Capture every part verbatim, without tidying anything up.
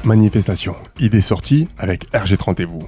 Manifestation, idée sortie avec R G trente et vous.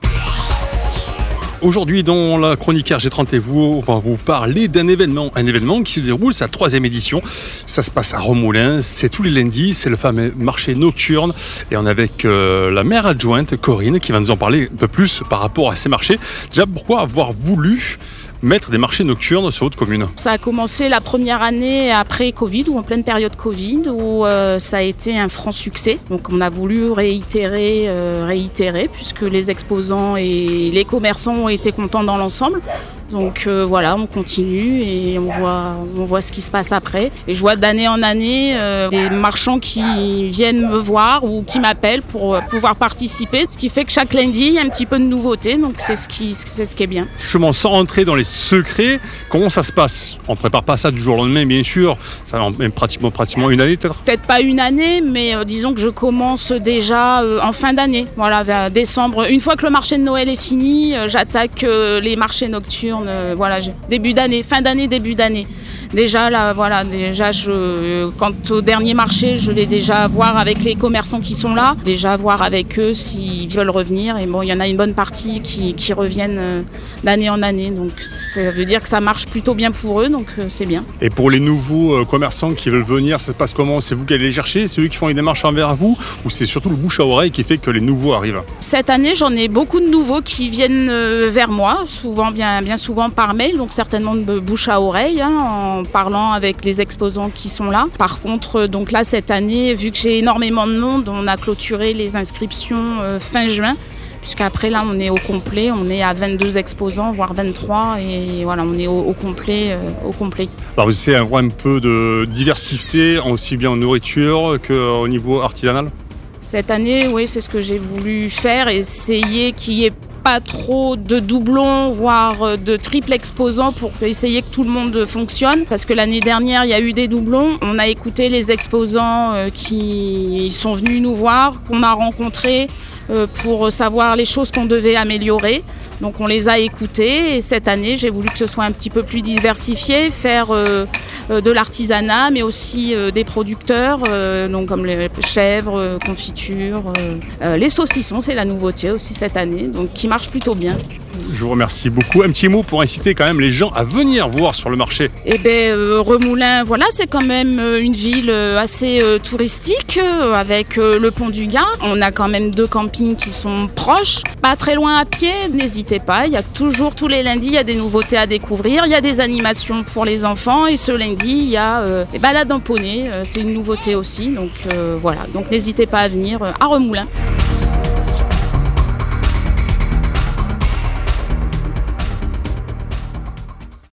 Aujourd'hui, dans la chronique R G trente et vous, on va vous parler d'un événement, un événement qui se déroule, sa troisième édition. Ça se passe à Remoulins, c'est tous les lundis, c'est le fameux marché nocturne. Et on est avec euh, la maire adjointe, Corinne, qui va nous en parler un peu plus par rapport à ces marchés. Déjà, pourquoi avoir voulu mettre des marchés nocturnes sur votre commune? Ça a commencé la première année après Covid, ou en pleine période Covid, où euh, ça a été un franc succès. Donc on a voulu réitérer, euh, réitérer, puisque les exposants et les commerçants ont été contents dans l'ensemble. Donc euh, voilà, on continue et on voit, on voit ce qui se passe après. Et je vois d'année en année euh, des marchands qui viennent me voir ou qui m'appellent pour euh, pouvoir participer. Ce qui fait que chaque lundi, il y a un petit peu de nouveauté. Donc c'est ce qui, c'est ce qui est bien. Justement, sans rentrer dans les secrets, comment ça se passe? On ne prépare pas ça du jour au lendemain, bien sûr. Ça va même pratiquement, pratiquement une année peut-être. Peut-être pas une année, mais euh, disons que je commence déjà euh, en fin d'année. Voilà, vers décembre. Une fois que le marché de Noël est fini, euh, j'attaque euh, les marchés nocturnes. Euh, voilà, début d'année, fin d'année, début d'année. Déjà, là, voilà, déjà, je, quant au dernier marché, je vais déjà voir avec les commerçants qui sont là, déjà voir avec eux s'ils veulent revenir. Et bon, il y en a une bonne partie qui, qui reviennent euh, d'année en année. Donc, ça veut dire que ça marche plutôt bien pour eux, donc euh, c'est bien. Et pour les nouveaux euh, commerçants qui veulent venir, ça se passe comment? C'est vous qui allez les chercher? C'est eux qui font les démarches envers vous? Ou c'est surtout le bouche à oreille qui fait que les nouveaux arrivent? Cette année, j'en ai beaucoup de nouveaux qui viennent euh, vers moi, souvent, bien, bien souvent par mail, donc certainement de bouche à oreille, hein, en parlant avec les exposants qui sont là. Par contre, donc là, cette année, vu que j'ai énormément de monde, on a clôturé les inscriptions euh, fin juin. Puisqu'après, là, on est au complet, on est à vingt-deux exposants, voire vingt-trois, et voilà, on est au, au complet. Euh, au complet. Alors, vous essayez d'avoir un peu de diversité, aussi bien en nourriture qu'au niveau artisanal? Cette année, oui, c'est ce que j'ai voulu faire, essayer qu'il y ait pas trop de doublons, voire de triple exposants pour essayer que tout le monde fonctionne. Parce que l'année dernière, il y a eu des doublons. On a écouté les exposants qui sont venus nous voir, qu'on a rencontrés pour savoir les choses qu'on devait améliorer. Donc on les a écoutés et cette année, j'ai voulu que ce soit un petit peu plus diversifié, faire euh, de l'artisanat, mais aussi euh, des producteurs, euh, donc comme les chèvres, euh, confitures, euh, euh, les saucissons, c'est la nouveauté aussi cette année, donc qui marche plutôt bien. Je vous remercie beaucoup. Un petit mot pour inciter quand même les gens à venir voir sur le marché. Eh bien, euh, Remoulins, voilà, c'est quand même une ville assez euh, touristique, euh, avec euh, le pont du Gard. On a quand même deux campings qui sont proches, pas très loin à pied, n'hésitez pas. Il y a toujours, tous les lundis, il y a des nouveautés à découvrir. Il y a des animations pour les enfants et ce lundi, il y a euh, des balades en poney. Euh, c'est une nouveauté aussi, donc euh, voilà. Donc n'hésitez pas à venir euh, à Remoulins.